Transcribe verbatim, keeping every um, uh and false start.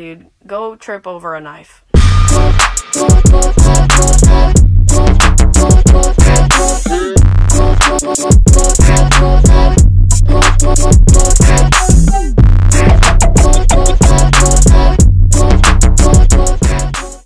dude. Go trip over a knife. Thank you.